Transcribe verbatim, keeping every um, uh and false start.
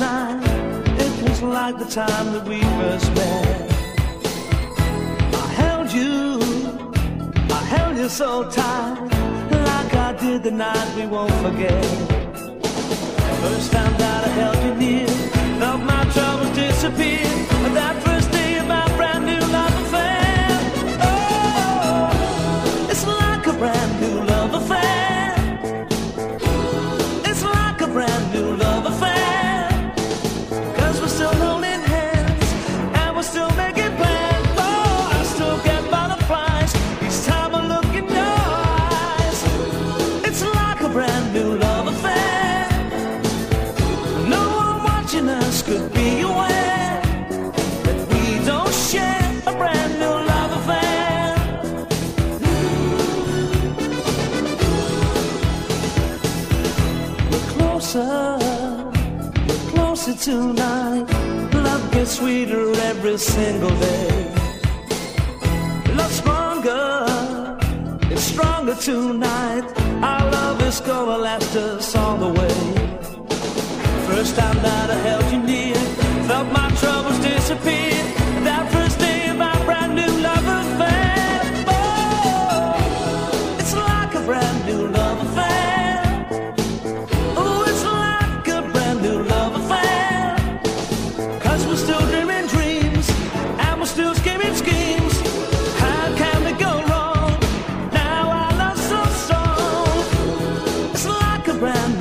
night, it was like the time that we first met. I held you, I held you so tight, like I did the night we won't forget. First time that I held you near, felt my troubles disappear. That first day of my brand new love affair. Oh, it's like a brand new love affair. It's like a brand new love affair. Cause we're still holding hands, and we're still making plans. Oh, I still get butterflies each time I look in your eyes. It's like a brand new love affair. No one watching us could be aware that we don't share a brand new love affair. We're closer, we're closer tonight. Love gets sweeter every single day. Love stronger, it's stronger tonight. Our love is gonna last us all the way. First time that I held you near, felt my troubles disappear. That first day of my brand new love affair. Oh, it's like a brand new love affair. Oh, it's like a brand new love affair. Cause we're still dreaming dreams, and we're still scheming schemes. How can we go wrong? Now our love's so strong. It's like a brand new